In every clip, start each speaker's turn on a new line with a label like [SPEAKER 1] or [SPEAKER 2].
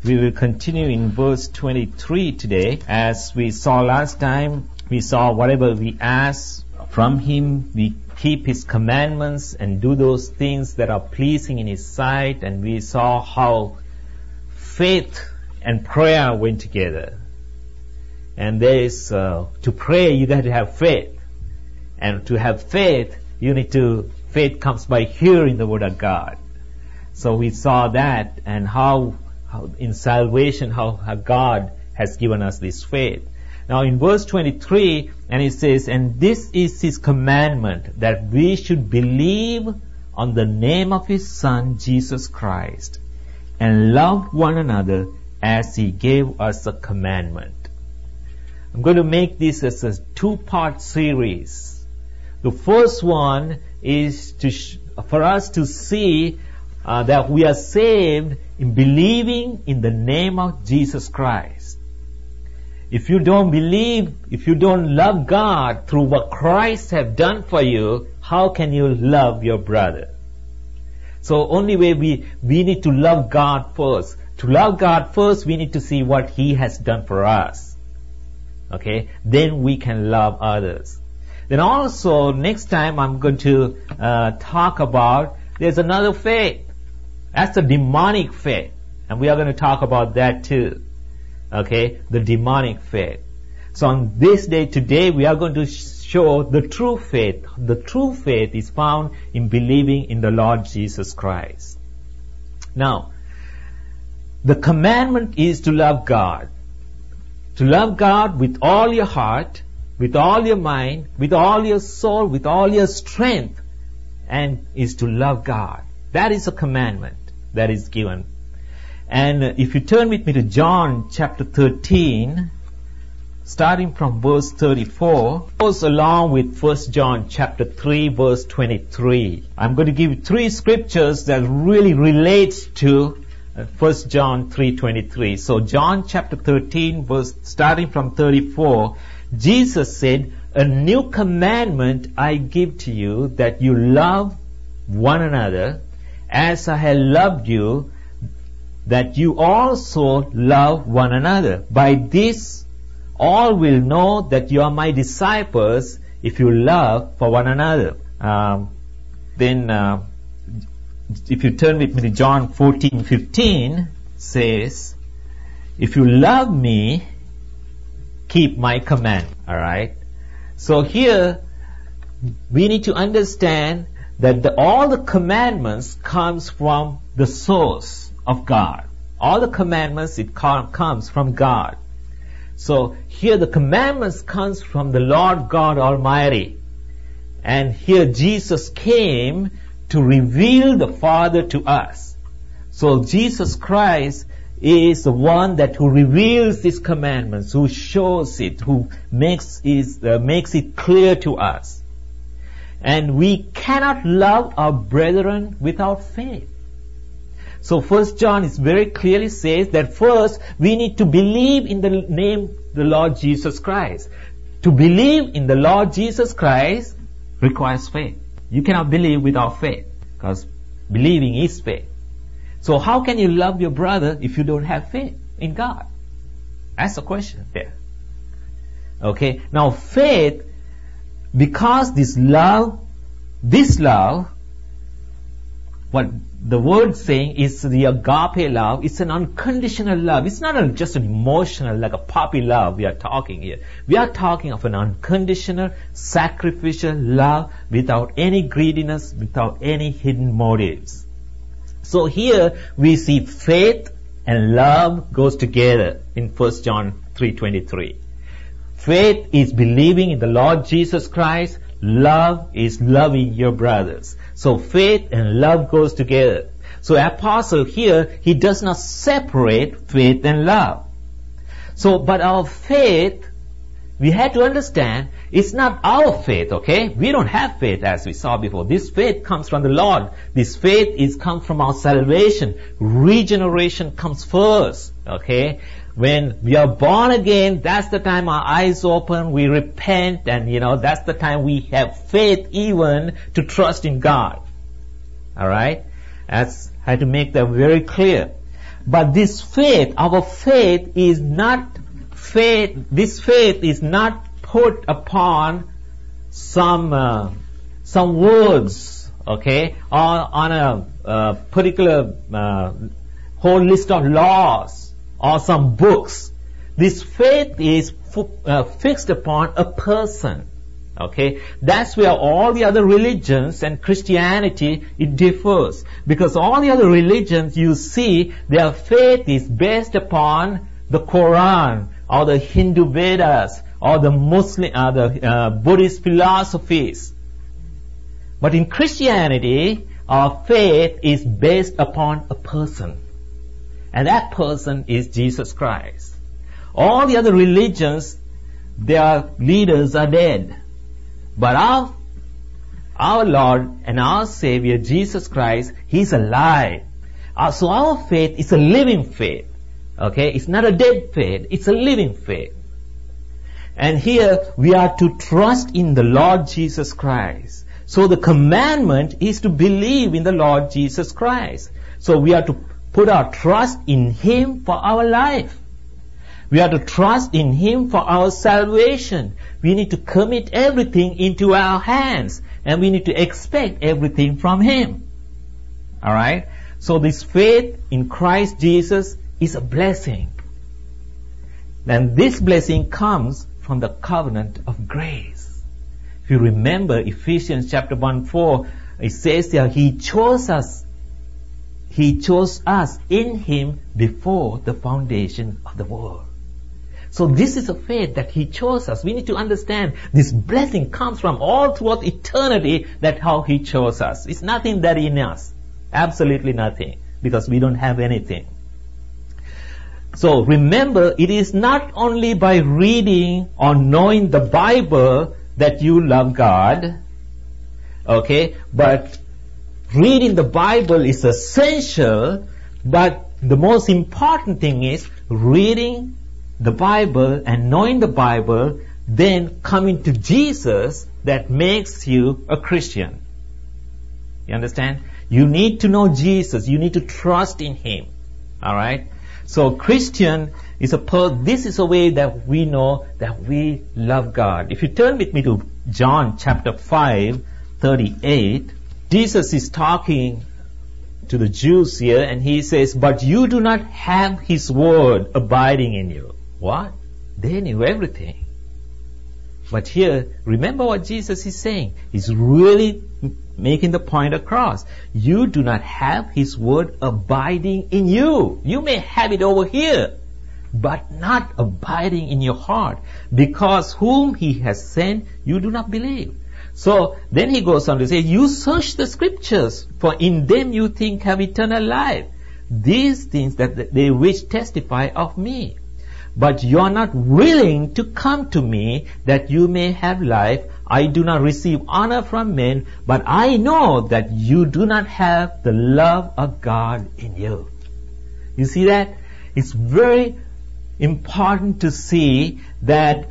[SPEAKER 1] We will continue in verse 23 today. As we saw last time, we saw whatever we ask from Him, we keep His commandments and do those things that are pleasing in His sight. And we saw how faith and prayer went together. And there is, to pray, you got to have faith. And to have faith, faith comes by hearing the Word of God. So we saw that, and how in salvation, how God has given us this faith. Now in verse 23, and it says, "And this is His commandment, that we should believe on the name of His Son, Jesus Christ, and love one another as He gave us a commandment." I'm going to make this as a two-part series. The first one is for us to see that we are saved in believing in the name of Jesus Christ. If you don't believe, if you don't love God through what Christ has done for you, how can you love your brother? So only way we need to love God first. To love God first, we need to see what He has done for us. Okay? Then we can love others. Then also, next time I'm going to talk about, there's another faith. That's the demonic faith. And we are going to talk about that too. Okay? The demonic faith. So on this day today, we are going to show the true faith. The true faith is found in believing in the Lord Jesus Christ. Now, the commandment is to love God. To love God with all your heart, with all your mind, with all your soul, with all your strength, and is to love God. That is a commandment that is given. And if you turn with me to John chapter 13, starting from verse 34, goes along with 1 John chapter 3 verse 23. I'm going to give you three scriptures that really relates to 1 John 3:23. So John chapter 13 verse starting from 34, Jesus said, "A new commandment I give to you, that you love one another as I have loved you, that you also love one another. By this all will know that you are my disciples, if you love for one another." If you turn with me to John 14:15, says, "If you love me, keep my command." Alright? So here, we need to understand that all the commandments comes from the source of God. All the commandments, it comes from God. So here the commandments comes from the Lord God Almighty. And here Jesus came to reveal the Father to us. So Jesus Christ is the one who reveals His commandments, who shows it, who makes it clear to us. And we cannot love our brethren without faith. So 1 John is very clearly says that first we need to believe in the name the Lord Jesus Christ. To believe in the Lord Jesus Christ requires faith. You cannot believe without faith, because believing is faith. So how can you love your brother if you don't have faith in God? That's the question there. Okay, now faith, because this love, what the word saying is the agape love, it's an unconditional love. It's not just an emotional, like a puppy love we are talking here. We are talking of an unconditional, sacrificial love without any greediness, without any hidden motives. So here we see faith and love goes together in 1 John 3:23. Faith is believing in the Lord Jesus Christ. Love is loving your brothers. So faith and love goes together. So apostle here, he does not separate faith and love. So, but our faith, we have to understand, it's not our faith, okay? We don't have faith as we saw before. This faith comes from the Lord. This faith comes from our salvation. Regeneration comes first, okay? When we are born again, that's the time our eyes open, we repent, and that's the time we have faith even to trust in God. Alright? I had to make that very clear. But this faith, our faith is not this faith is not put upon some words, okay, or on a particular whole list of laws or some books. This faith is fixed upon a person. Okay, that's where all the other religions and Christianity, it differs. Because all the other religions, you see, their faith is based upon the Quran or the Hindu Vedas or the Muslim, the Buddhist philosophies. But in Christianity, our faith is based upon a person. And that person is Jesus Christ. All the other religions, their leaders are dead. But our Lord and our Savior, Jesus Christ, He's alive. So our faith is a living faith. Okay? It's not a dead faith. It's a living faith. And here we are to trust in the Lord Jesus Christ. So the commandment is to believe in the Lord Jesus Christ. So we are to put our trust in Him for our life. We are to trust in Him for our salvation. We need to commit everything into our hands. And we need to expect everything from Him. Alright? So this faith in Christ Jesus is a blessing. And this blessing comes from the covenant of grace. If you remember Ephesians chapter 1:4, it says there, He chose us. He chose us in Him before the foundation of the world. So this is a faith that He chose us. We need to understand this blessing comes from all throughout eternity, that how He chose us. It's nothing that in us. Absolutely nothing. Because we don't have anything. So remember, it is not only by reading or knowing the Bible that you love God. Okay? But reading the Bible is essential. But the most important thing is reading the Bible and knowing the Bible, then coming to Jesus, that makes you a Christian. You understand? You need to know Jesus. You need to trust in Him. Alright? So Christian is this is a way that we know that we love God. If you turn with me to John chapter 5:38, Jesus is talking to the Jews here, and He says, but you do not have His word abiding in you. What? They knew everything. But here, remember what Jesus is saying. He's really making the point across. You do not have His word abiding in you. You may have it over here, but not abiding in your heart. Because whom He has sent, you do not believe. So then He goes on to say, you search the scriptures, for in them you think have eternal life. These things that they which testify of me. But you are not willing to come to me that you may have life. I do not receive honor from men, but I know that you do not have the love of God in you. You see that? It's very important to see that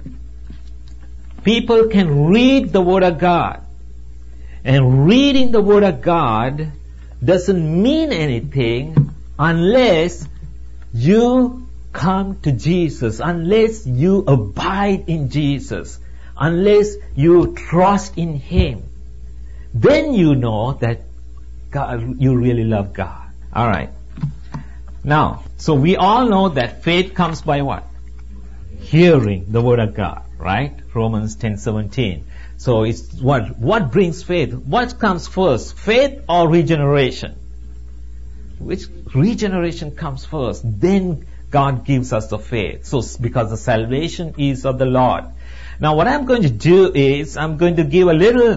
[SPEAKER 1] people can read the Word of God. And reading the Word of God doesn't mean anything unless you come to Jesus, unless you abide in Jesus, unless you trust in Him. Then you know that God, you really love God. Alright. Now, so we all know that faith comes by what? Hearing the Word of God, right? Romans 10:17. So it's what brings faith? What comes first? Faith or regeneration? Which regeneration comes first? Then God gives us the faith. So because the salvation is of the Lord. Now what I'm going to do is I'm going to give a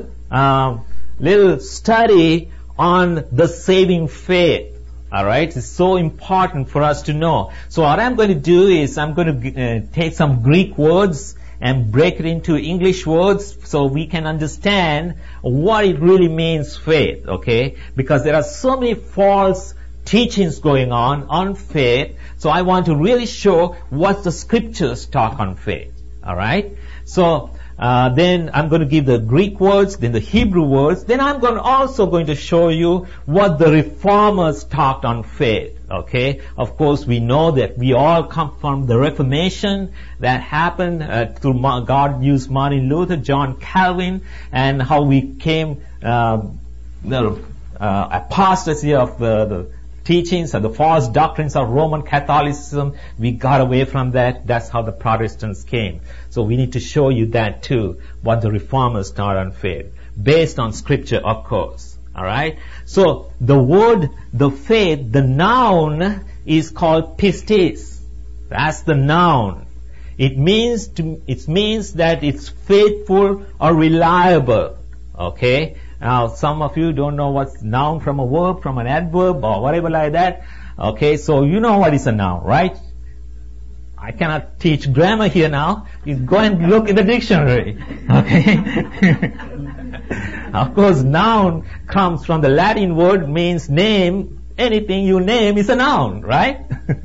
[SPEAKER 1] little study on the saving faith. Alright, it's so important for us to know. So what I'm going to do is I'm going to take some Greek words and break it into English words so we can understand what it really means, faith, okay? Because there are so many false teachings going on faith. So I want to really show what the scriptures talk on faith. Alright? So Then I'm going to give the Greek words, then the Hebrew words. Then I'm also going to show you what the reformers taught on faith. Okay, of course we know that we all come from the Reformation that happened through God used Martin Luther, John Calvin, and how we came apostasy of the teachings and the false doctrines of Roman Catholicism. We got away from that. That's how the Protestants came. So we need to show you that too, what the reformers taught on faith, based on Scripture, of course. Alright? So, the word, the faith, the noun is called pistis. That's the noun. It means that it's faithful or reliable. Okay? Now, some of you don't know what's noun from a verb, from an adverb, or whatever like that. Okay, so you know what is a noun, right? I cannot teach grammar here now. You go and look in the dictionary. Okay? Of course, noun comes from the Latin word, means name. Anything you name is a noun, right?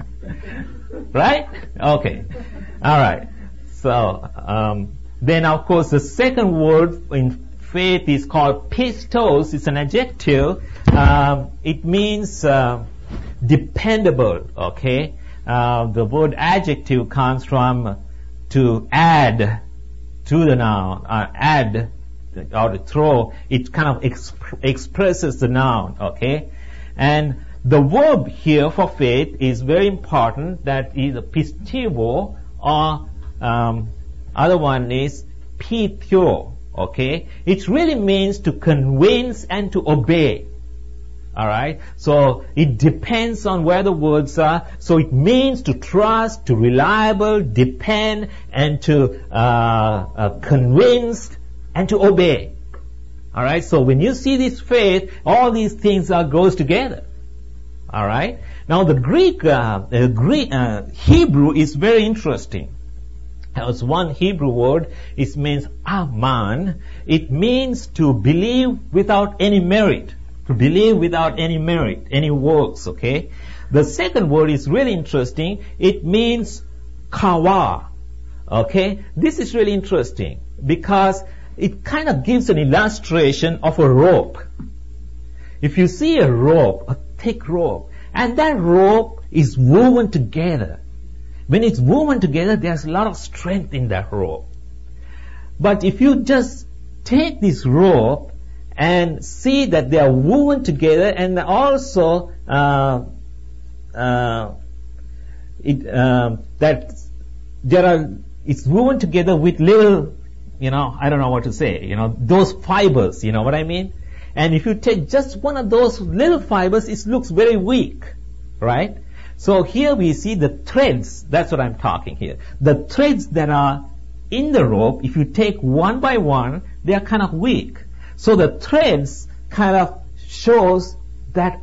[SPEAKER 1] Right? Okay. Alright. So, then of course the second word in faith is called pistos. It's an adjective. It means dependable, okay? The word adjective comes from to add to the noun, add or to throw. It kind of expresses the noun, okay? And the verb here for faith is very important. That is a pistivo, or other one is pithio, okay? It really means to convince and to obey. Alright? So it depends on where the words are. So it means to trust, to reliable, depend, and to convince and to obey. Alright? So when you see this faith, all these things goes together. Alright? Now the Greek Hebrew is very interesting. There's one Hebrew word. It means aman. It means to believe without any merit. To believe without any merit, any works, okay? The second word is really interesting. It means kawa, okay? This is really interesting because it kind of gives an illustration of a rope. If you see a rope, a thick rope, and that rope is woven together. When it's woven together, there's a lot of strength in that rope. But if you just take this rope and see that they are woven together, and also it's woven together with little, I don't know what to say, those fibers, you know what I mean? And if you take just one of those little fibers, it looks very weak, right? So here we see the threads. That's what I'm talking here. The threads that are in the rope, if you take one by one, they are kind of weak. So the threads kind of shows that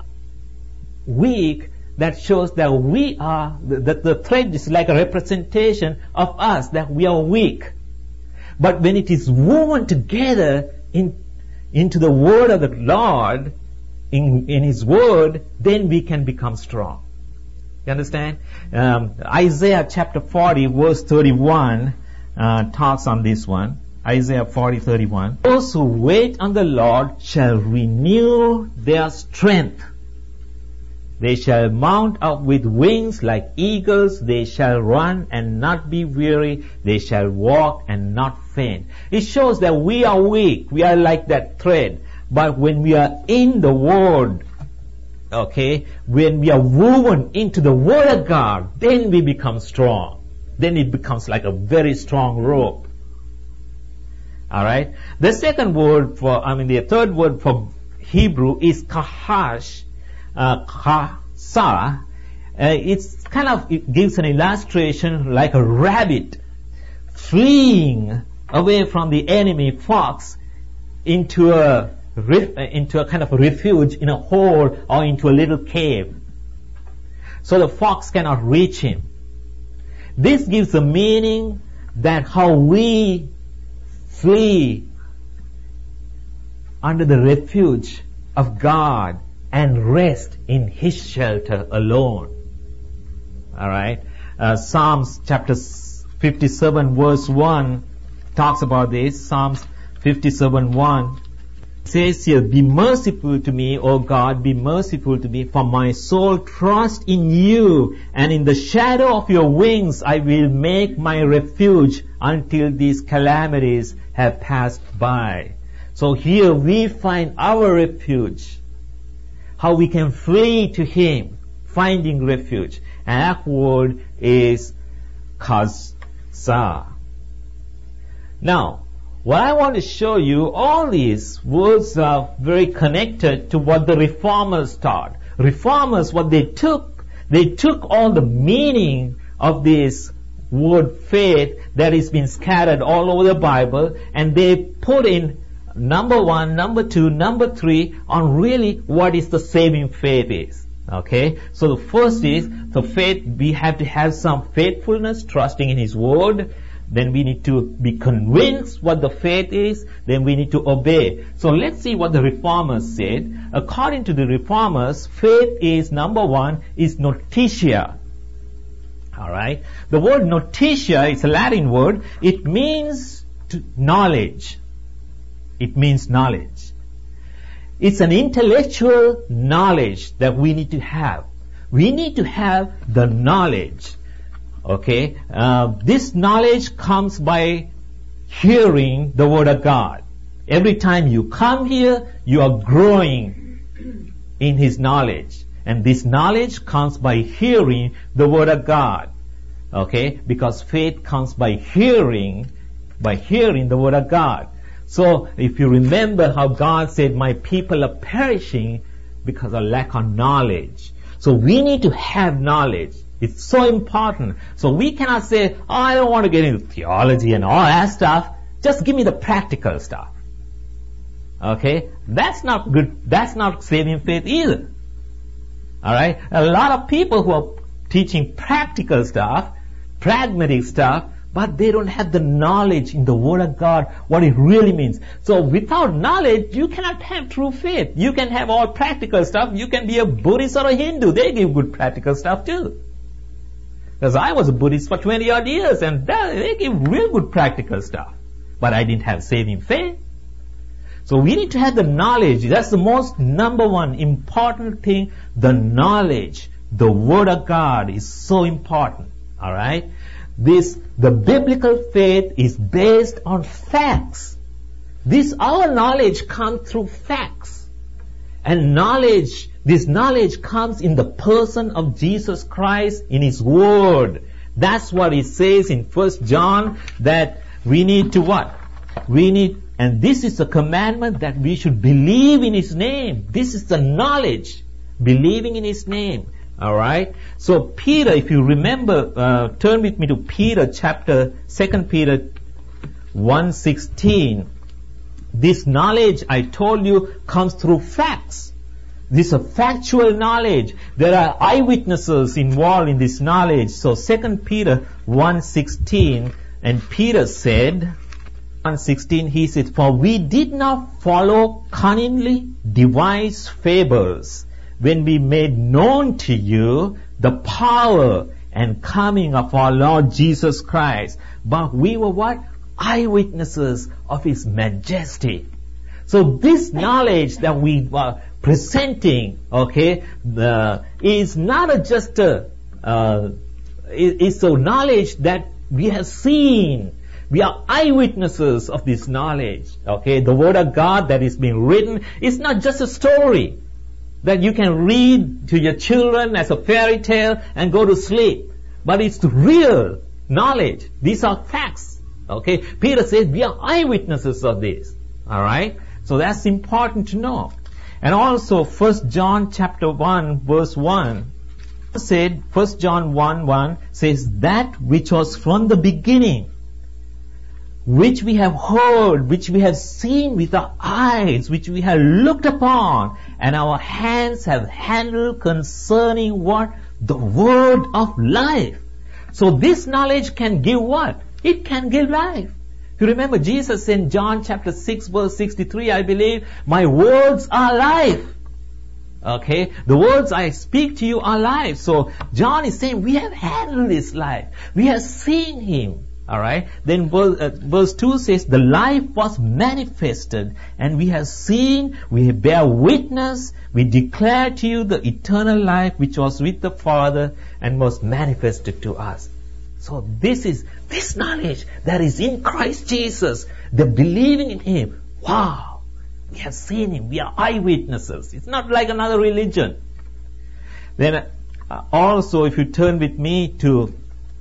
[SPEAKER 1] weak, that shows that we are, that the thread is like a representation of us, that we are weak. But when it is woven together into the word of the Lord, in His word, then we can become strong. You understand? Isaiah chapter 40 verse 31 talks on this one. Isaiah 40:31. Those who wait on the Lord shall renew their strength. They shall mount up with wings like eagles. They shall run and not be weary. They shall walk and not faint. It shows that we are weak. We are like that thread. But when we are in the Word, okay, when we are woven into the Word of God, then we become strong. Then it becomes like a very strong rope. Alright? The third word for Hebrew is kahash, kasa. It gives an illustration like a rabbit fleeing away from the enemy fox into a kind of a refuge in a hole or into a little cave. So the fox cannot reach him. This gives a meaning that how we flee under the refuge of God and rest in His shelter alone. Alright? Psalms chapter 57 verse 1 talks about this. Psalms 57:1 says here, "Be merciful to me, O God, be merciful to me, for my soul trusts in you, and in the shadow of your wings I will make my refuge until these calamities have passed by." So here we find our refuge, how we can flee to Him, finding refuge. And that word is chazah. Now, what I want to show you, all these words are very connected to what the Reformers taught. Reformers, what they took all the meaning of this word faith that has been scattered all over the Bible, and they put in number 1, number 2, number 3 on really what is the saving faith is. Okay? So the first is, the faith, we have to have some faithfulness, trusting in His Word. Then we need to be convinced what the faith is. Then we need to obey. So let's see what the Reformers said. According to the Reformers, faith is, number 1, is notitia. Alright? The word notitia is a Latin word. It means knowledge. It means knowledge. It's an intellectual knowledge that we need to have. We need to have the knowledge. Okay? This knowledge comes by hearing the Word of God. Every time you come here, you are growing in His knowledge. And this knowledge comes by hearing the Word of God. Okay? Because faith comes by hearing the Word of God. So, if you remember how God said, "My people are perishing because of lack of knowledge." So we need to have knowledge. It's so important. So we cannot say, "Oh, I don't want to get into theology and all that stuff. Just give me the practical stuff." Okay? That's not good. That's not saving faith either. Alright? A lot of people who are teaching practical stuff, pragmatic stuff, but they don't have the knowledge in the Word of God, what it really means. So without knowledge, you cannot have true faith. You can have all practical stuff. You can be a Buddhist or a Hindu. They give good practical stuff too. Because I was a Buddhist for 20 odd years, and they give real good practical stuff. But I didn't have saving faith. So we need to have the knowledge. That's the most number 1 important thing. The knowledge. The Word of God is so important. Alright? The biblical faith is based on facts. Our knowledge comes through facts. And this knowledge comes in the person of Jesus Christ, in His Word. That's what it says in 1 John, that we need to what? And this is the commandment, that we should believe in His name. This is the knowledge, believing in His name. Alright? So Peter, if you remember, turn with me to Peter chapter, 2 Peter 1:16. This knowledge, I told you, comes through facts. This is a factual knowledge. There are eyewitnesses involved in this knowledge. So 2 Peter 1:16, and Peter said, 1:16, he said, "For we did not follow cunningly devised fables, when we made known to you the power and coming of our Lord Jesus Christ, but we were what? Eyewitnesses of His majesty." So this knowledge that we are presenting, okay, is not just it's a knowledge that we have seen. We are eyewitnesses of this knowledge. Okay, the Word of God that is being written is not just a story that you can read to your children as a fairy tale and go to sleep. But it's the real knowledge. These are facts. Okay? Peter says we are eyewitnesses of this. Alright? So that's important to know. And also 1 John chapter 1 verse 1 said, 1 John 1:1 says, "That which was from the beginning, which we have heard, which we have seen with our eyes, which we have looked upon, and our hands have handled concerning what? The word of life." So this knowledge can give what? It can give life. You remember Jesus in John chapter 6 verse 63, I believe, "My words are life." Okay? The words I speak to you are life. So John is saying we have handled His life. We have seen Him. Alright? Then verse 2 says, the life was manifested, and we have seen, we bear witness, we declare to you the eternal life which was with the Father and was manifested to us. So this knowledge that is in Christ Jesus, the believing in Him. Wow! We have seen Him. We are eyewitnesses. It's not like another religion. Then also, if you turn with me to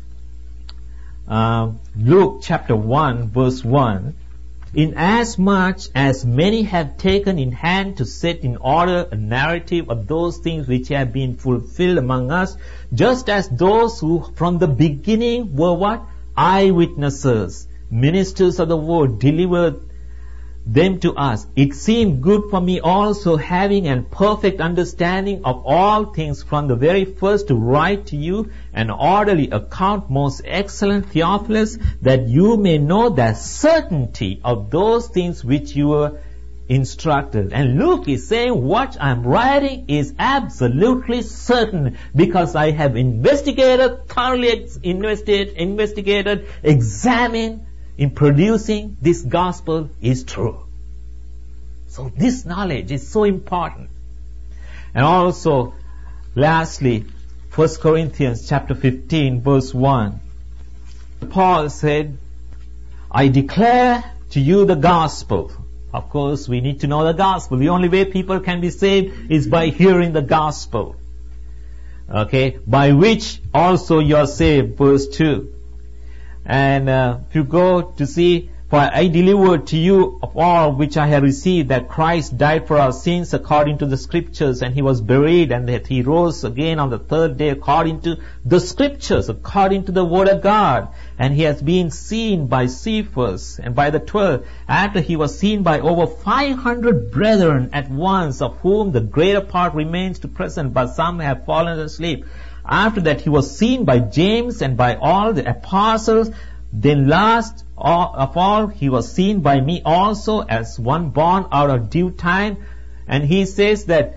[SPEAKER 1] Luke chapter 1 verse 1, inasmuch as many have taken in hand to set in order a narrative of those things which have been fulfilled among us, just as those who from the beginning were what? Eyewitnesses, ministers of the word, delivered them to us. It seemed good for me also, having a perfect understanding of all things from the very first, to write to you an orderly account, most excellent Theophilus, that you may know the certainty of those things which you were instructed. And Luke is saying what I'm writing is absolutely certain, because I have investigated, thoroughly investigated, examined, in producing this gospel is true. So this knowledge is so important. And also, lastly, 1 Corinthians chapter 15 verse 1. Paul said, I declare to you the gospel. Of course, we need to know the gospel. The only way people can be saved is by hearing the gospel. Okay, by which also you are saved, verse 2. And if you go to see, for I delivered to you of all which I have received, that Christ died for our sins according to the Scriptures, and He was buried, and that He rose again on the third day according to the Scriptures, according to the Word of God. And He has been seen by Cephas and by the 12. After He was seen by over 500 brethren at once, of whom the greater part remains to present, but some have fallen asleep. After that He was seen by James and by all the apostles. Then last of all He was seen by me also, as one born out of due time. And He says that,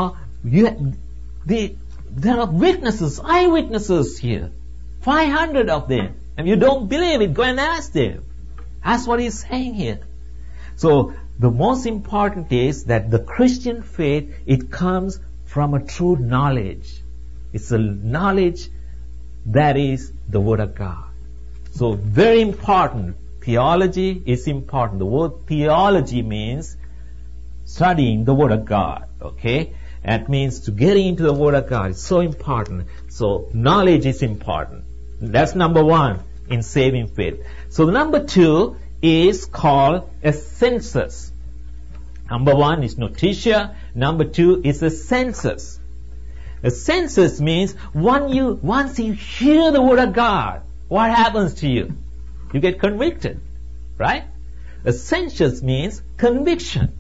[SPEAKER 1] there are witnesses, eyewitnesses here. 500 of them. And you don't believe it, go and ask them. That's what He's saying here. So the most important is that the Christian faith, it comes from a true knowledge. It's a knowledge that is the Word of God. So very important. Theology is important. The word theology means studying the Word of God. Okay? That means to getting into the Word of God. It's so important. So knowledge is important. That's number one in saving faith. So number two is called a census. Number one is notitia. Number two is a census. A census means once you hear the Word of God, what happens to you? You get convicted, right? A census means conviction.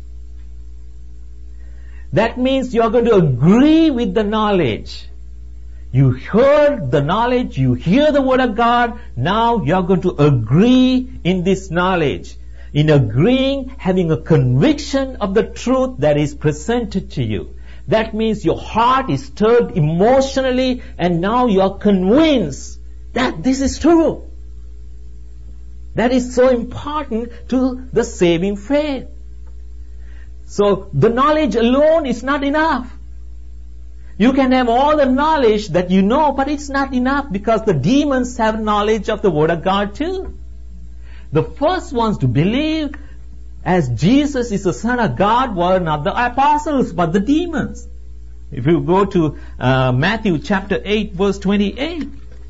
[SPEAKER 1] That means you're going to agree with the knowledge. You heard the knowledge, you hear the Word of God, now you're going to agree in this knowledge. In agreeing, having a conviction of the truth that is presented to you. That means your heart is stirred emotionally, and now you are convinced that this is true. That is so important to the saving faith. So the knowledge alone is not enough. You can have all the knowledge that you know, but it's not enough, because the demons have knowledge of the Word of God too. The first ones to believe as Jesus is the Son of God were not the apostles, but the demons. If you go to Matthew chapter 8 verse 28.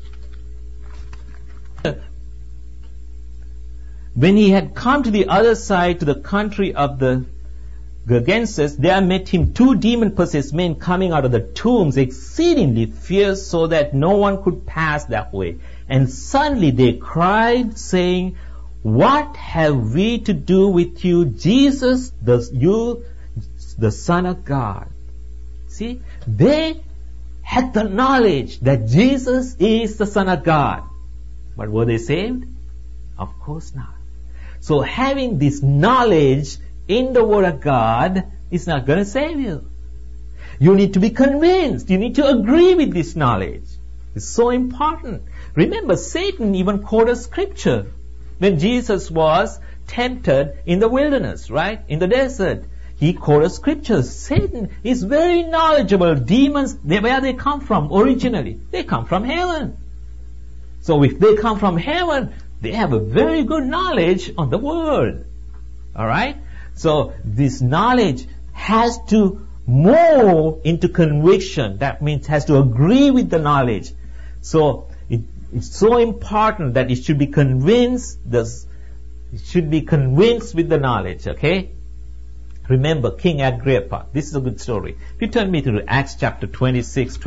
[SPEAKER 1] When He had come to the other side, to the country of the Gergesenes, there met Him 2 demon-possessed men coming out of the tombs, exceedingly fierce, so that no one could pass that way. And suddenly they cried, saying, What have we to do with you, Jesus, the Son of God? See, they had the knowledge that Jesus is the Son of God. But were they saved? Of course not. So having this knowledge in the Word of God is not going to save you. You need to be convinced. You need to agree with this knowledge. It's so important. Remember, Satan even quoted scripture when Jesus was tempted in the wilderness, right? In the desert. He quoted scriptures. Satan is very knowledgeable. Demons, where they come from originally? They come from heaven. So if they come from heaven, they have a very good knowledge on the world. Alright? So this knowledge has to move into conviction. That means has to agree with the knowledge. So it's so important that it should be convinced. It should be convinced with the knowledge. Okay? Remember King Agrippa. This is a good story. If you turn me to Acts chapter 26.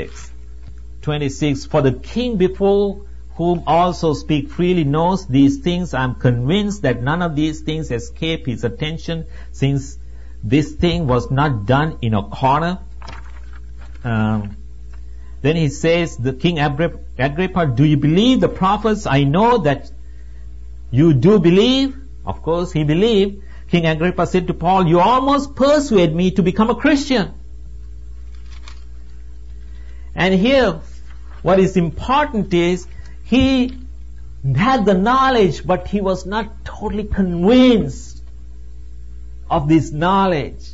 [SPEAKER 1] 26. For the king before whom also speak freely knows these things. I am convinced that none of these things escape his attention, since this thing was not done in a corner. Then he says, the King Agrippa, do you believe the prophets? I know that you do believe. Of course, he believed. King Agrippa said to Paul, you almost persuade me to become a Christian. And here, what is important is, he had the knowledge, but he was not totally convinced of this knowledge.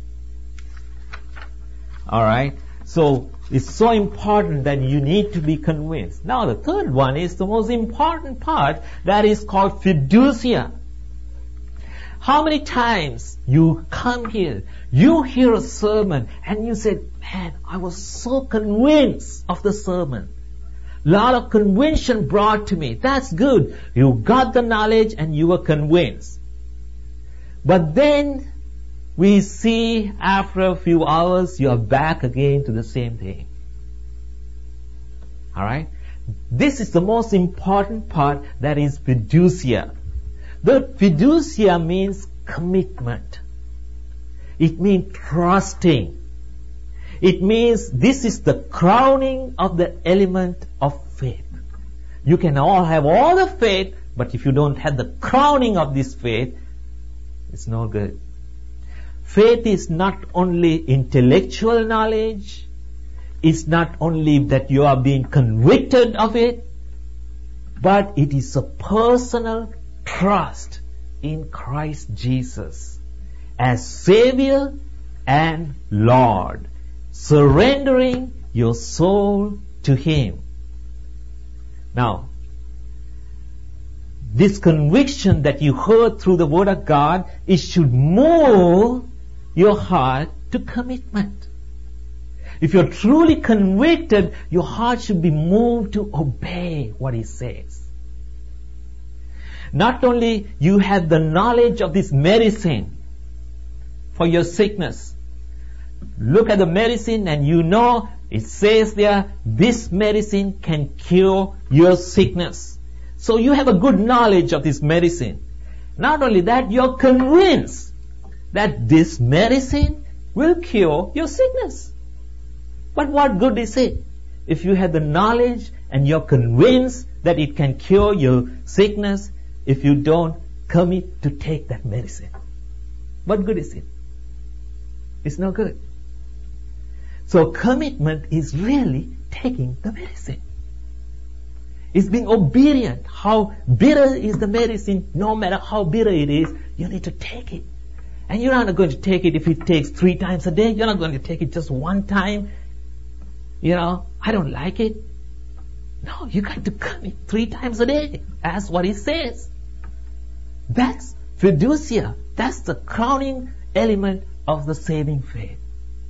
[SPEAKER 1] Alright? So, it's so important that you need to be convinced. Now, the third one is the most important part, that is called fiducia. How many times you come here, you hear a sermon, and you say, man, I was so convinced of the sermon. Lot of conviction brought to me. That's good. You got the knowledge and you were convinced. But then we see after a few hours you are back again to the same thing. Alright? This is the most important part, that is fiducia. The fiducia means commitment. It means trusting. It means this is the crowning of the element of faith. You can all have all the faith, but if you don't have the crowning of this faith, it's no good. Faith is not only intellectual knowledge, it's not only that you are being convicted of it, but it is a personal trust in Christ Jesus as Savior and Lord. Surrendering your soul to Him. Now, this conviction that you heard through the Word of God, it should move your heart to commitment. If you're truly convicted, your heart should be moved to obey what He says. Not only you have the knowledge of this medicine for your sickness. Look at the medicine and you know it says there, this medicine can cure your sickness. So you have a good knowledge of this medicine. Not only that, you're convinced that this medicine will cure your sickness. But what good is it if you have the knowledge and you're convinced that it can cure your sickness if you don't commit to take that medicine? What good is it? It's no good. So commitment is really taking the medicine. It's being obedient. How bitter is the medicine, no matter how bitter it is, you need to take it. And you're not going to take it if it takes 3 times a day. You're not going to take it just one time. I don't like it. No, you got to commit 3 times a day. That's what it says. That's fiducia. That's the crowning element of the saving faith.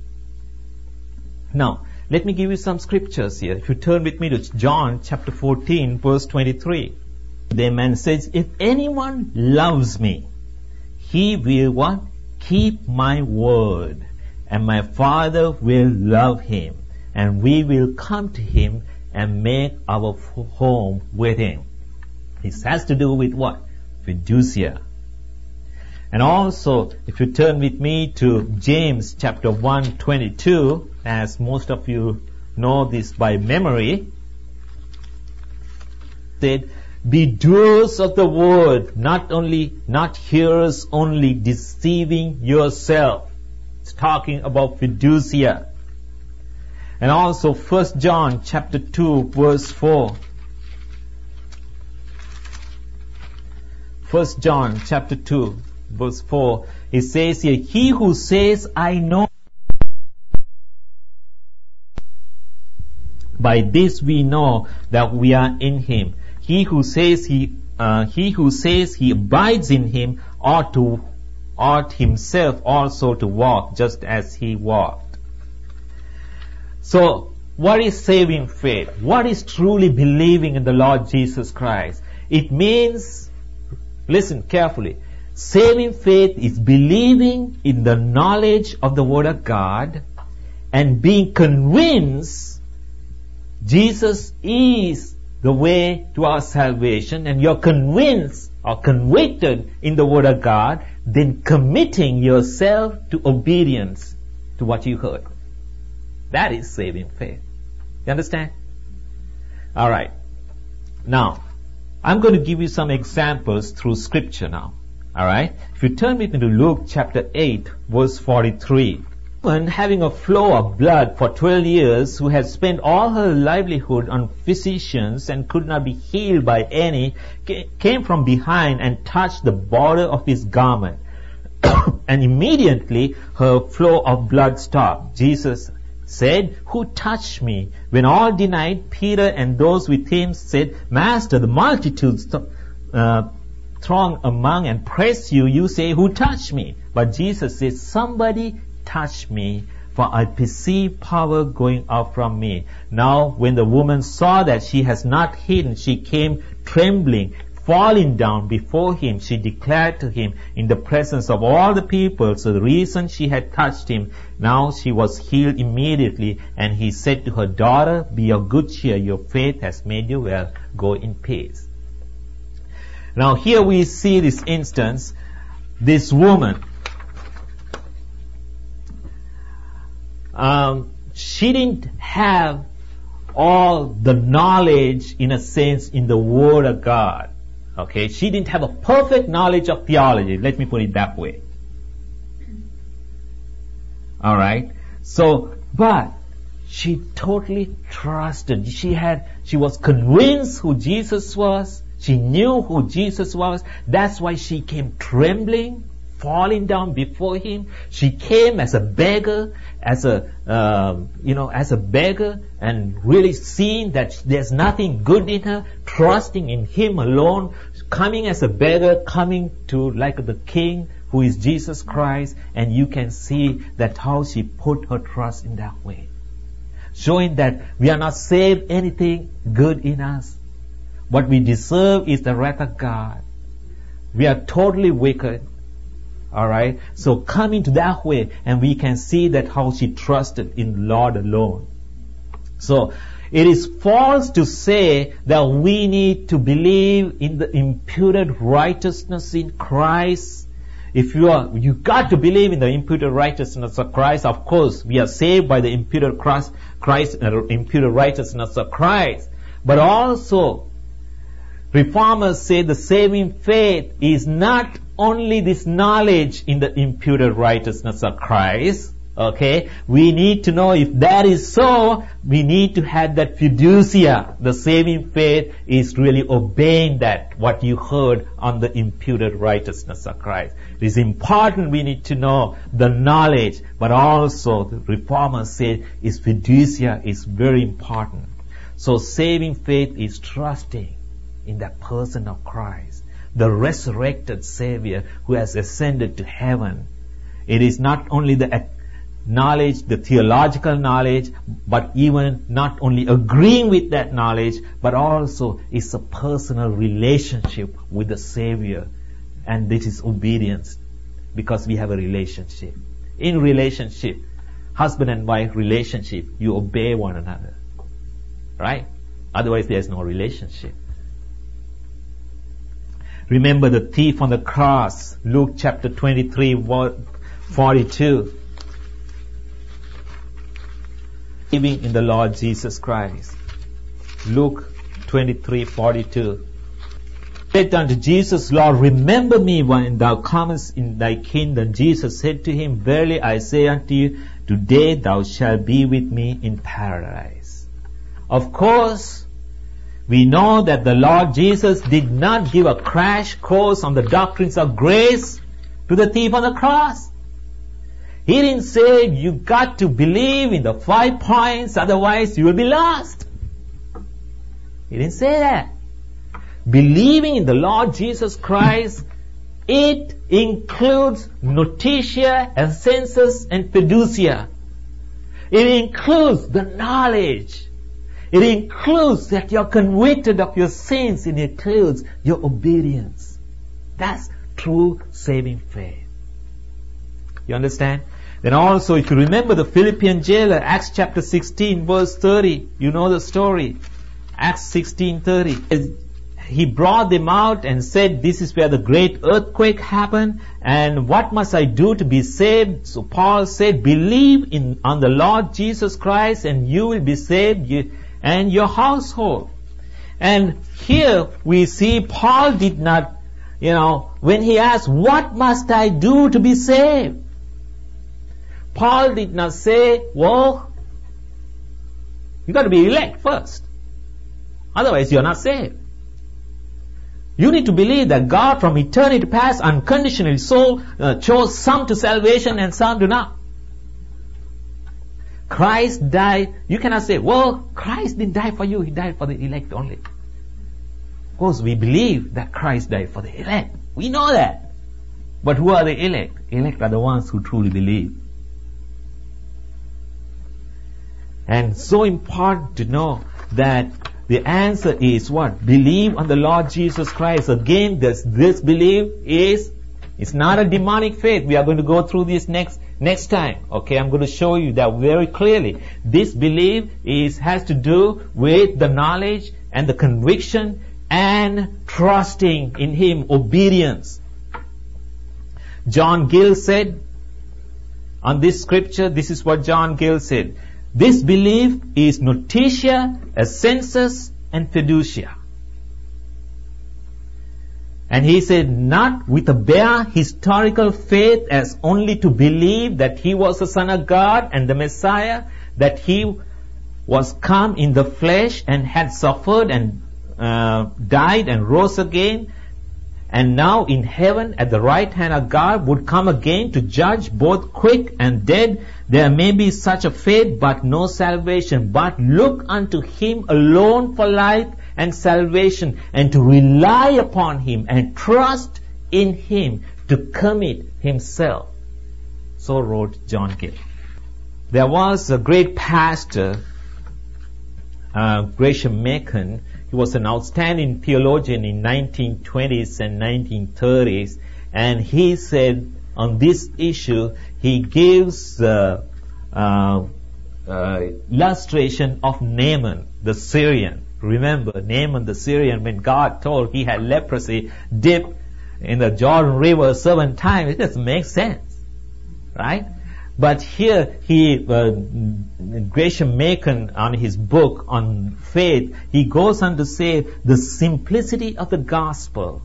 [SPEAKER 1] Now, let me give you some scriptures here. If you turn with me to John chapter 14, verse 23. The man says, if anyone loves me, he will what? Keep my word. And my Father will love him. And we will come to him and make our home with him. This has to do with what? Fiducia. And also, if you turn with me to James chapter 1:22, as most of you know this by memory, said, be doers of the word, not hearers only, deceiving yourself. It's talking about fiducia. And also 1 John chapter 2 verse 4. 1 John chapter 2 verse 4. It says here, he who says, I know, by this we know that we are in him. He who says he abides in him ought himself also to walk just as he walked. So, what is saving faith? What is truly believing in the Lord Jesus Christ? It means, listen carefully, saving faith is believing in the knowledge of the Word of God and being convinced Jesus is the way to our salvation, and you're convinced or convicted in the Word of God, then committing yourself to obedience to what you heard. That is saving faith. You understand? Alright. Now, I'm going to give you some examples through Scripture now. Alright? If you turn with me to Luke chapter 8, verse 43. Woman having a flow of blood for 12 years, who had spent all her livelihood on physicians and could not be healed by any, came from behind and touched the border of his garment. And immediately her flow of blood stopped. Jesus said, who touched me? When all denied, Peter and those with him said, Master, the multitudes throng among and press you. You say, who touched me? But Jesus said, somebody touched me, for I perceive power going out from me. Now when the woman saw that she has not hidden, she came trembling, falling down before him. She declared to him in the presence of all the people, so the reason she had touched him. Now she was healed immediately, and he said to her, daughter, be of good cheer, your faith has made you well, go in peace. Now here we see this instance, this woman, she didn't have all the knowledge, in a sense, in the Word of God. Okay, she didn't have a perfect knowledge of theology. Let me put it that way. Alright, so, but she totally trusted. She was convinced who Jesus was. She knew who Jesus was. That's why she came trembling, falling down before him. She came as a beggar, as a beggar, and really seeing that there's nothing good in her, trusting in him alone, coming as a beggar, coming to like the king who is Jesus Christ, and you can see that how she put her trust in that way. Showing that we are not saved anything good in us. What we deserve is the wrath of God. We are totally wicked. Alright, so coming to that way, and we can see that how she trusted in the Lord alone. So, it is false to say that we need to believe in the imputed righteousness in Christ. If you got to believe in the imputed righteousness of Christ. Of course, we are saved by the imputed imputed righteousness of Christ. But also, Reformers say the saving faith is not only this knowledge in the imputed righteousness of Christ. Okay, we need to know if that is so, we need to have that fiducia. The saving faith is really obeying that, what you heard on the imputed righteousness of Christ. It is important we need to know the knowledge, but also the Reformers say is fiducia is very important. So saving faith is trusting in the person of Christ, the resurrected Savior who has ascended to heaven. It is not only the knowledge, the theological knowledge, but even not only agreeing with that knowledge, but also it's a personal relationship with the Savior. And this is obedience, because we have a relationship. In relationship, husband and wife relationship, you obey one another. Right? Otherwise there's no relationship. Remember the thief on the cross, Luke chapter 23, 42. Believing in the Lord Jesus Christ. Luke 23:42. Said unto Jesus, Lord, remember me when thou comest in thy kingdom. Jesus said to him, verily I say unto you, Today thou shalt be with me in paradise. Of course, we know that the Lord Jesus did not give a crash course on the doctrines of grace to the thief on the cross. He didn't say you got to believe in the 5 points, otherwise you will be lost. He didn't say that. Believing in the Lord Jesus Christ, it includes notitia, assensus, and fiducia. It includes the knowledge. It includes that you're convicted of your sins. It includes your obedience. That's true saving faith. You understand? Then also, if you remember the Philippian jailer, Acts chapter 16, verse 30, you know the story. Acts 16:30. He brought them out and said, this is where the great earthquake happened, and what must I do to be saved? So Paul said, believe on the Lord Jesus Christ and you will be saved, and your household. And here we see Paul did not, when he asked, what must I do to be saved? Paul did not say, well, you got to be elect first. Otherwise you're not saved. You need to believe that God from eternity past unconditionally chose some to salvation and some do not. Christ died. You cannot say, well, Christ didn't die for you. He died for the elect only. Of course, we believe that Christ died for the elect. We know that. But who are the elect? Elect are the ones who truly believe. And so important to know that the answer is what? Believe on the Lord Jesus Christ. Again, this belief it's not a demonic faith. We are going to go through this next time. Okay, I'm going to show you that very clearly. This belief has to do with the knowledge and the conviction and trusting in Him, obedience. John Gill said on this scripture, this is what John Gill said. This belief is notitia, assensus, and fiducia. And he said, not with a bare historical faith as only to believe that He was the Son of God and the Messiah, that He was come in the flesh and had suffered and died and rose again, and now in heaven at the right hand of God would come again to judge both quick and dead. There may be such a faith, but no salvation. But look unto Him alone for life and salvation, and to rely upon Him and trust in Him to commit Himself. So wrote John Gill. There was a great pastor, Gresham Machen. He was an outstanding theologian in 1920s and 1930s, and he said on this issue, he gives illustration of Naaman the Syrian. Remember, Naaman the Syrian, when God told he had leprosy, dip in the Jordan River 7 times, it doesn't make sense, right? But here, Gresham Machen, on his book on faith, he goes on to say the simplicity of the gospel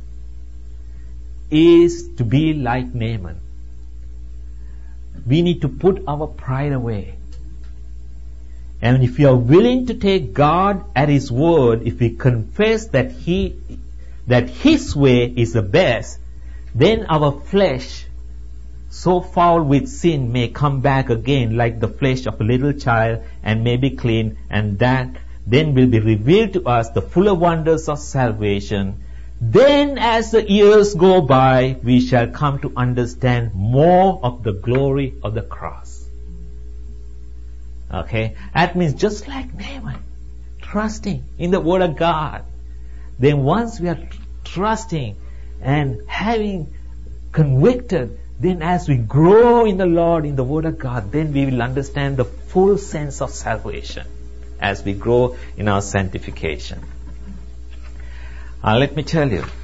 [SPEAKER 1] is to be like Naaman. We need to put our pride away. And if we are willing to take God at His word, if we confess that His way is the best, then our flesh, so foul with sin, may come back again like the flesh of a little child and may be clean, and that then will be revealed to us the fuller wonders of salvation. Then as the years go by, we shall come to understand more of the glory of the cross. Okay? That means just like Naaman, trusting in the Word of God. Then once we are trusting and having convicted, then as we grow in the Lord, in the Word of God, then we will understand the full sense of salvation as we grow in our sanctification. Let me tell you,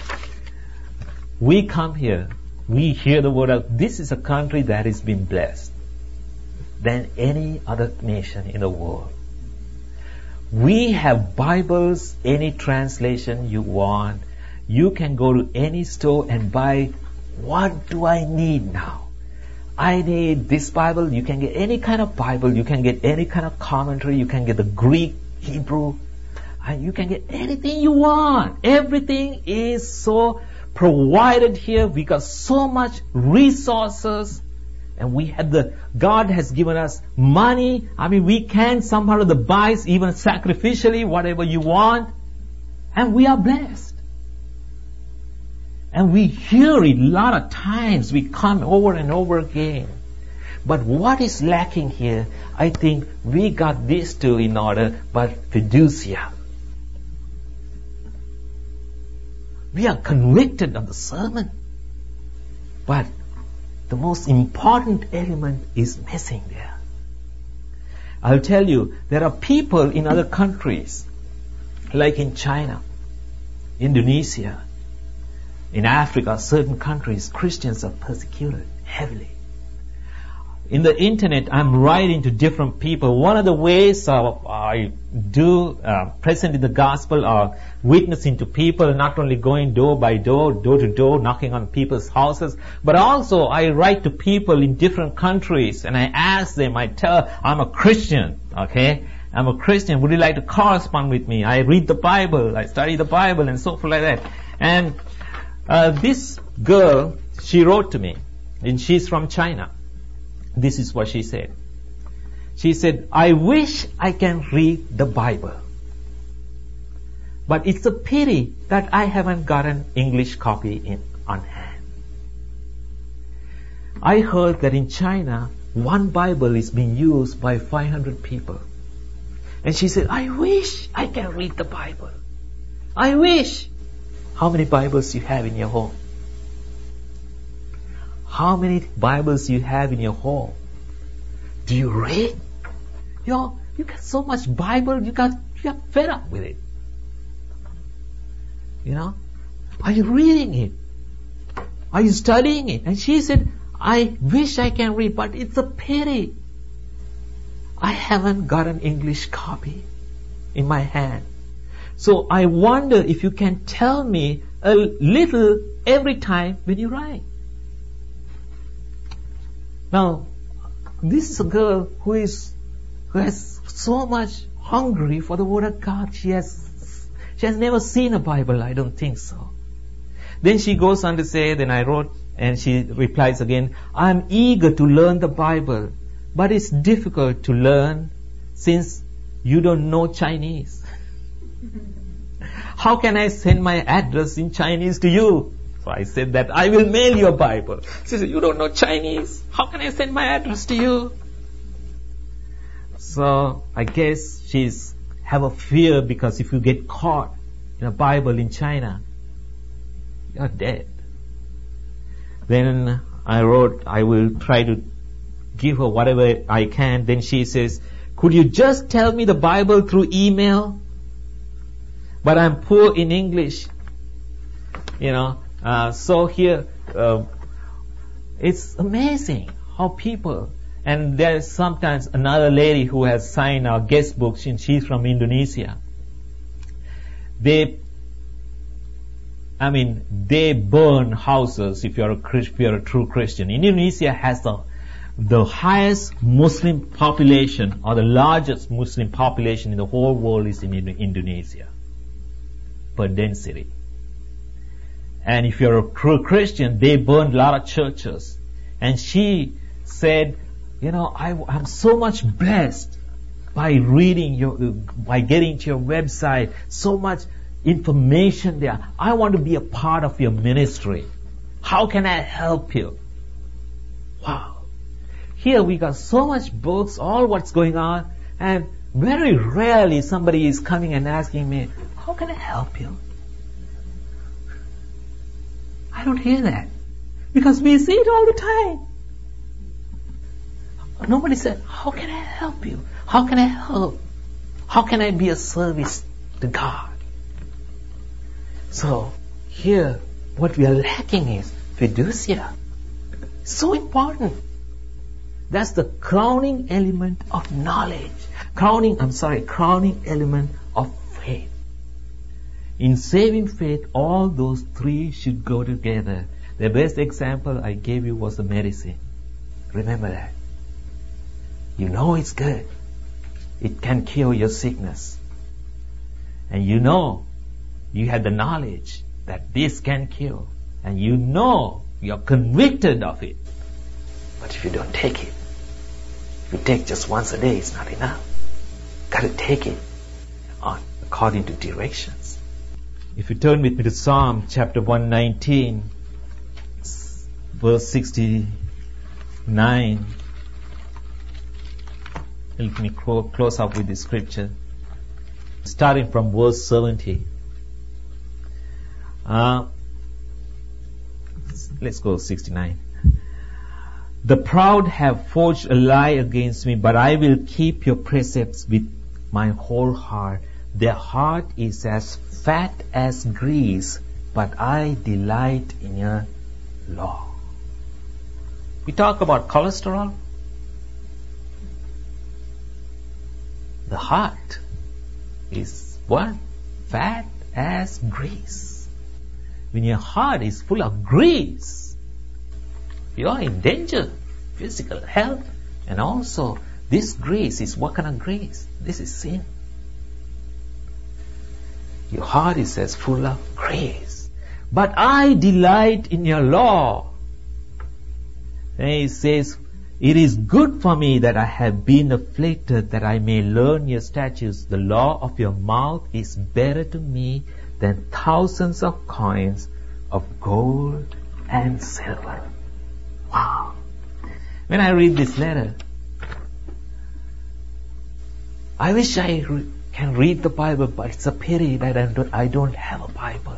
[SPEAKER 1] we come here, we hear the Word of, this is a country that has been blessed than any other nation in the world. We have Bibles, any translation you want. You can go to any store and buy, what do I need now? I need this Bible. You can get any kind of Bible. You can get any kind of commentary. You can get the Greek, Hebrew. And you can get anything you want. Everything is so provided here. We got so much resources. And God has given us money. I mean, we can somehow buy even sacrificially whatever you want. And we are blessed. And we hear it a lot of times. We come over and over again. But what is lacking here? I think we got these two in order, but fiducia. We are convicted of the sermon. But the most important element is missing there. I'll tell you, there are people in other countries, like in China, Indonesia, in Africa, certain countries, Christians are persecuted heavily. In the internet, I'm writing to different people. One of the ways I do present in the gospel or witnessing to people, not only going door by door, door to door, knocking on people's houses, but also I write to people in different countries and I ask them, I'm a Christian, okay? I'm a Christian. Would you like to correspond with me? I read the Bible, I study the Bible and so forth like that. And this girl, she wrote to me, and she's from China. This is what she said. She said, I wish I can read the Bible. But it's a pity that I haven't got an English copy on hand. I heard that in China, one Bible is being used by 500 people. And she said, I wish I can read the Bible. I wish. How many Bibles you have in your home? How many Bibles you have in your home? Do you read? You got so much Bible, you got fed up with it. Are you reading it? Are you studying it? And she said, I wish I can read, but it's a pity. I haven't got an English copy in my hand. So I wonder if you can tell me a little every time when you write. Now, this is a girl who has so much hungry for the Word of God. She has never seen a Bible, I don't think so. Then she goes on to say, then I wrote, and she replies again, I'm eager to learn the Bible, but it's difficult to learn since you don't know Chinese. How can I send my address in Chinese to you? So I said that I will mail you a Bible. She said, you don't know Chinese. How can I send my address to you? So I guess she's have a fear because if you get caught in a Bible in China, you're dead. Then I wrote, I will try to give her whatever I can. Then she says, could you just tell me the Bible through email? But I'm poor in English. So here, it's amazing how people, and there's sometimes another lady who has signed our guest books, and she's from Indonesia. They burn houses if you're a true Christian. Indonesia has the highest Muslim population, or the largest Muslim population in the whole world is in Indonesia, per density. And if you're a true Christian, they burned a lot of churches. And she said, I'm so much blessed by by getting to your website, so much information there. I want to be a part of your ministry. How can I help you? Wow. Here we got so much books, all what's going on, and very rarely somebody is coming and asking me, how can I help you? I don't hear that. Because we see it all the time. Nobody said, how can I help you? How can I help? How can I be a service to God? So, here, what we are lacking is fiducia. So important. That's the crowning element of knowledge. Crowning element of faith. In saving faith, all those three should go together. The best example I gave you was the medicine. Remember that. You know it's good. It can cure your sickness. And you know, you have the knowledge that this can cure. And you know, you're convicted of it. But if you don't take it, if you take just once a day, it's not enough. Got to take it according to directions. If you turn with me to Psalm chapter 119, verse 69. Let me close up with this scripture. Starting from verse 70. Let's go 69. The proud have forged a lie against me, but I will keep your precepts with my whole heart. Their heart is as fat as grease, but I delight in your law. We talk about cholesterol. The heart is what? Fat as grease. When your heart is full of grease, you are in danger, physical health, and also this grease is what kind of grease? This is sin. Your heart is as full of grease. But I delight in your law. And he says, it is good for me that I have been afflicted, that I may learn your statutes. The law of your mouth is better to me than thousands of coins of gold and silver. Wow. When I read this letter, I wish I can read the Bible, but it's a pity that I don't have a Bible.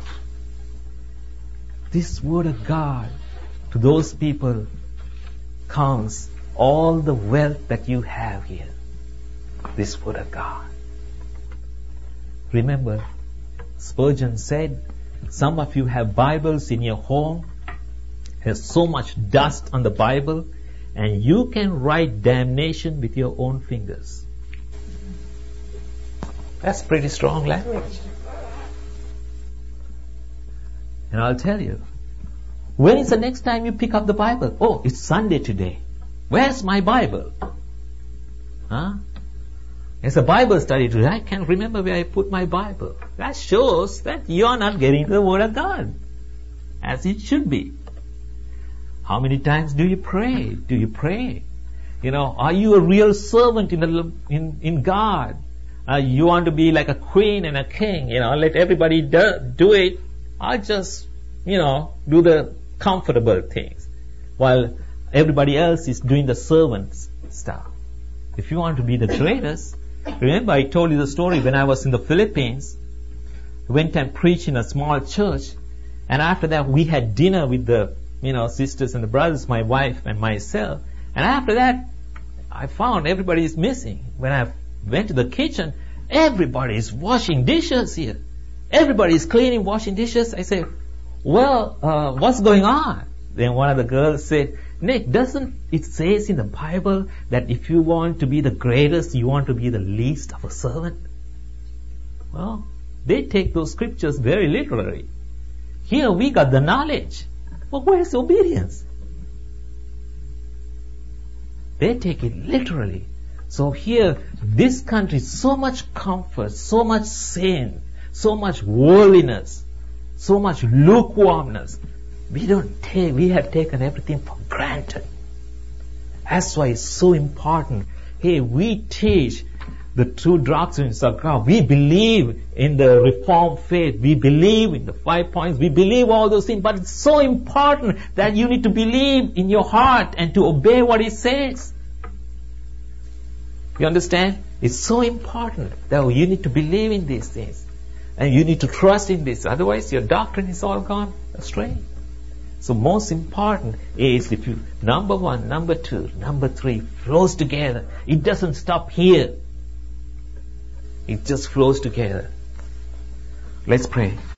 [SPEAKER 1] This Word of God, to those people, counts all the wealth that you have here. This Word of God. Remember, Spurgeon said, some of you have Bibles in your home. There's so much dust on the Bible, and you can write damnation with your own fingers. That's pretty strong language. And I'll tell you, when is the next time you pick up the Bible? Oh, it's Sunday today. Where's my Bible? It's a Bible study today. I can't remember where I put my Bible. That shows that you're not getting the Word of God as it should be. How many times do you pray? Do you pray? Are you a real servant in God? You want to be like a queen and a king, let everybody do it. I just, do the comfortable things while everybody else is doing the servant's stuff. If you want to be the greatest, remember I told you the story when I was in the Philippines. I went and preached in a small church, and after that we had dinner with the, sisters and the brothers, my wife and myself. And after that, I found everybody is missing. When I went to the kitchen, everybody is washing dishes here. Everybody is cleaning, washing dishes. I said, well, what's going on? Then one of the girls said, Nick, doesn't it says in the Bible that if you want to be the greatest, you want to be the least of a servant? Well, they take those scriptures very literally. Here we got the knowledge. But where's obedience? They take it literally. So here, this country, so much comfort, so much sin, so much worldliness, so much lukewarmness. We have taken everything for granted. That's why it's so important. Hey, we teach the true doctrines of God. We believe in the Reformed faith. We believe in the 5 points. We believe all those things. But it's so important that you need to believe in your heart and to obey what it says. You understand? It's so important that you need to believe in these things. And you need to trust in this. Otherwise, your doctrine is all gone astray. So most important is if you, number 1, number 2, number 3 flows together. It doesn't stop here. It just flows together. Let's pray.